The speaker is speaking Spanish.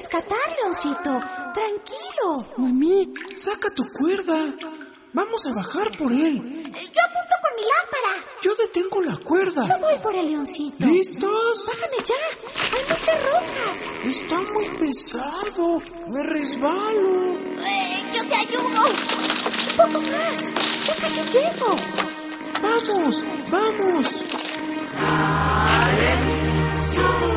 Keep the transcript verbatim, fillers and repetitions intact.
rescatar, Leoncito. Tranquilo. Mami, saca tu cuerda. Vamos a bajar por él. Yo apunto con mi lámpara. Yo detengo la cuerda. Yo voy por el Leoncito. ¿Listos? Bájame ya. Hay muchas rocas. Está muy pesado. Me resbalo. Eh, yo te ayudo. Un poco más. Ya casi llego. Vamos, vamos. ¡Sube!